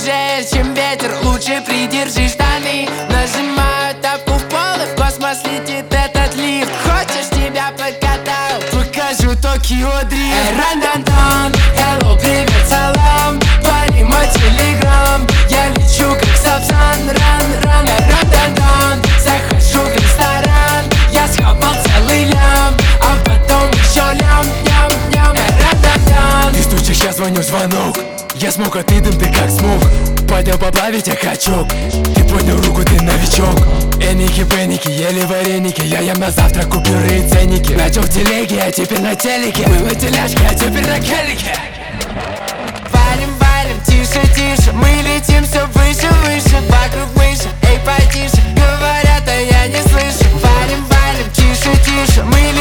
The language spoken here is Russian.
свежее, чем ветер. Лучше придержи штаны. Нажимаю тапку в пол, и в космос летит этот лифт. Хочешь, тебя покатаю? Покажу Токио дрифт. Ран-дан-дан, hello, привет, салам. Пари мой телеграм. Я лечу как Сапсан, ран-ран. Ран-дан-дан, захожу в ресторан. Я схапал целый лям, а потом еще лям-ням-ням. Ран-дан-дан. Ты стучишь, я звоню, звонок. Я смог, а ты дым, ты как смог. Поднял поплавить, я качок. Ты поднял руку, ты новичок. Эники-пеники, ели вареники. Я ем на завтрак, купюры и ценники. Начал в телеге, а теперь на телеке. Был на тележке, а теперь на келике. Валим, валим, тише, тише. Мы летим все выше, выше. Вокруг мыши, эй, потише. Говорят, а я не слышу. Валим, валим, тише, тише. Мы